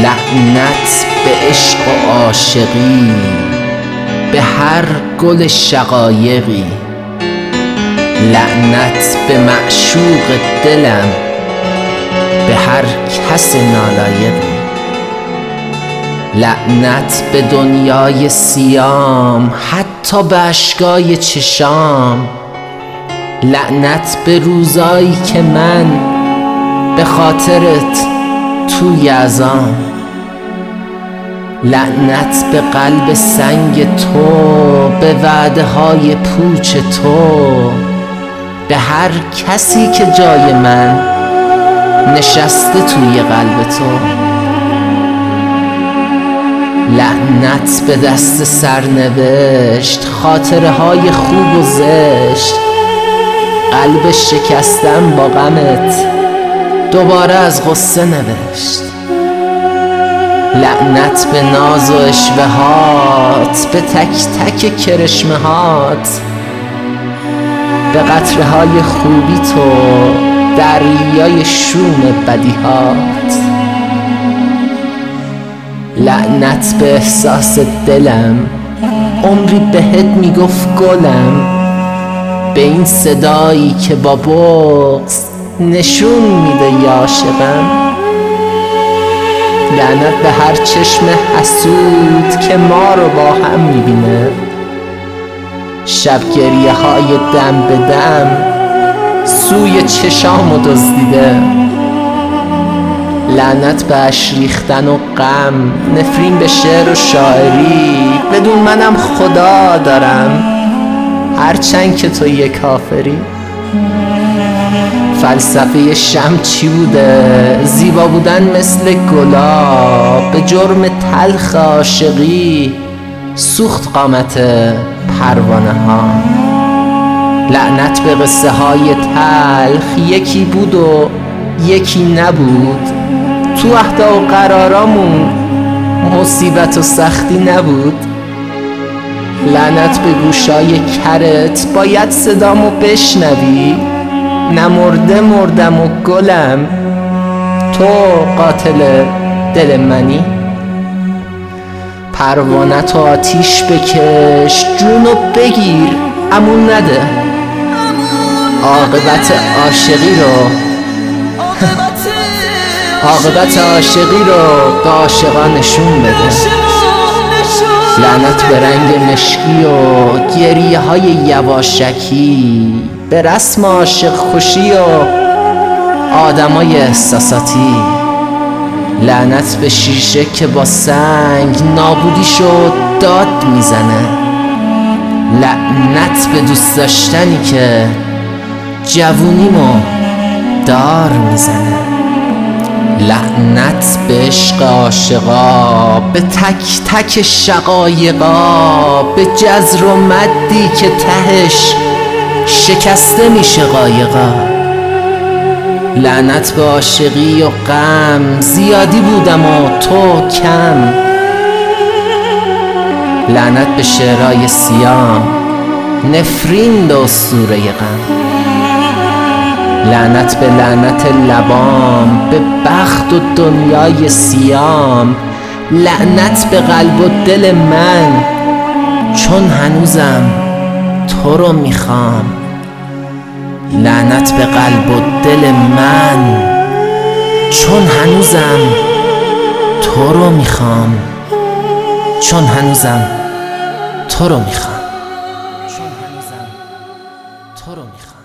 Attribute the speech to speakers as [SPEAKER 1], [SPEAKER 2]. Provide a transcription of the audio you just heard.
[SPEAKER 1] لعنت به عشق و عاشقی، به هر گل شقایقی. لعنت به معشوق دلم، به هر کس نالایقی. لعنت به دنیای سیام، حتی به اشکای چشام. لعنت به روزایی که من به خاطرت توی عزام. لعنت به قلب سنگ تو، به وعده های پوچ تو، به هر کسی که جای من نشسته توی قلب تو. لعنت به دست سرنوشت، خاطره های خوب و زشت. قلب شکستم با غمت دوباره از غصه نوشت. لعنت به ناز و اشوهات، به تک تک کرشمه هات، به قطره های خوبی تو، دریای شوم بدیهات. لعنت به احساس دلم، عمری بهت میگفت گلم. به این صدایی که با بغض نشون میده یا عاشقم. لعنت به هر چشم حسود که ما رو با هم میبینه. شب گریه های دم به دم سوی چشامو دزدیده. لعنت به اشک ریختن و غم، نفرین به شعر و شاعری. بدون منم خدا دارم، هرچند که تو یه کافری. فلسفه شمع چی بوده؟ زیبا بودن مثل گلاب. به جرم تلخ عاشقی سوخت قامت پروانه ها. لعنت به قصه های تلخ، یکی بود و یکی نبود. تو عهدا و قرارامون مصیبت و سختی نبود. لعنت به گوشای کرت، باید صدامو بشنوی. نمرده مردم و گلم، تو قاتل دل منی. پروانت و آتیش بکش، جونو بگیر امون نده. عاقبت عاشقی رو به عاشقان نشون بده. لعنت به رنگ مشکی و گریه های یواشکی، به رسم عاشق خوشی و آدمای احساساتی. لعنت به شیشه که با سنگ نابودیشو داد میزنه. لعنت به دوست داشتنی که جوونیمو دار میزنه. لعنت به عشق عاشقا، به تک تک شقایقا، به جزر و مدی که تهش شکسته میشه قایقا. لعنت به عاشقی و غم، زیادی بودم و تو کم. لعنت به شعرهای سیام، نفرین به اسطوره غم. لعنت به لعنت لبام، به بخت و دنیای سیام. لعنت به قلب و دل من، چون هنوزم تو رو میخوام. لعنت به قلب و دل من، چون هنوزم تو رو میخوام. چون هنوزم تو رو میخوام.